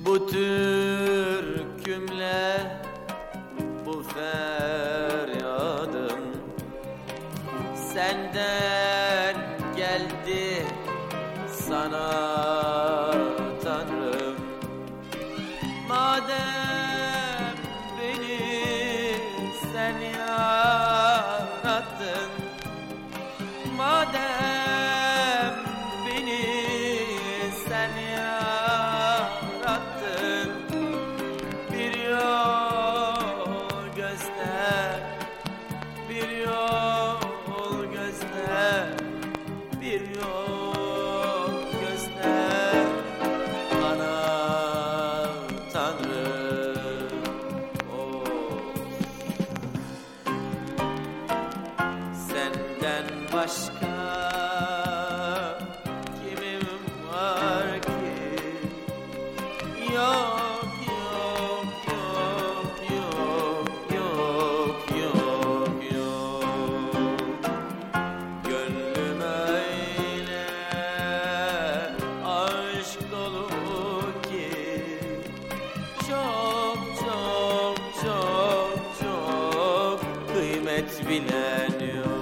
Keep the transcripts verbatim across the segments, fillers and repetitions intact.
Bu türkümle bu feryadım senden geldi sana Tanrım. Madem beni sen yarattın, madem beni sen yarattın, bir yol göster, bir yol göster, bir yol göster bana Tanrım. Oh. Senden başka kimim var ki? Yok, yok, yok, yok, yok, yok, yok. Gönlüm öyle aşk dolu ki çok, çok, çok, çok kıymet bilen yok.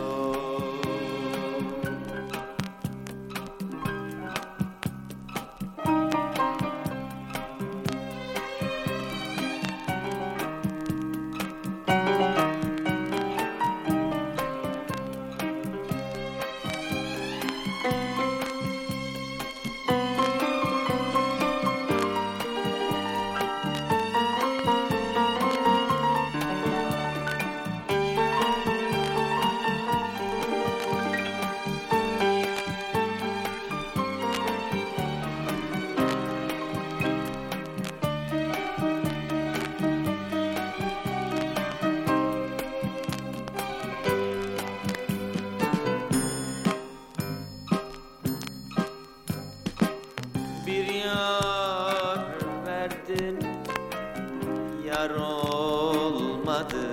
Bir yar verdin, yar olmadı.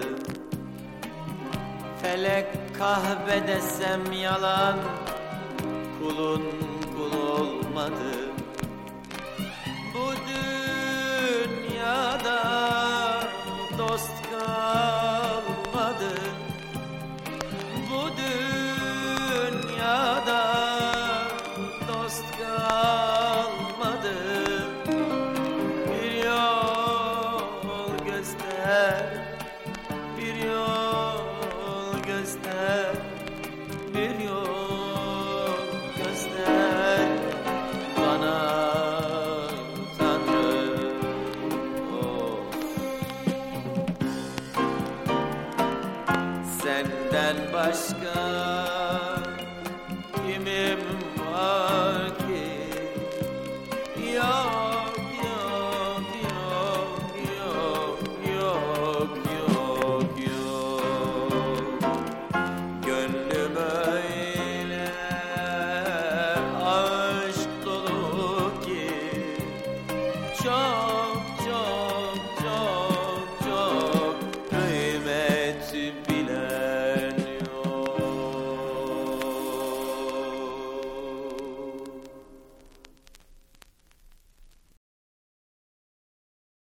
Felek kahve desem yalan, kulun kul olmadı. Bu dünyada dost kalmadı. Bu dünyada dost kalmadı. Bir yol göster, bir yol göster, bir yol göster bana Tanrım. Oh. Senden başka kimim var ki? Yok, yok, yok, yok, yok, yok, yok. Gönlüm öyle aşk dolu ki çok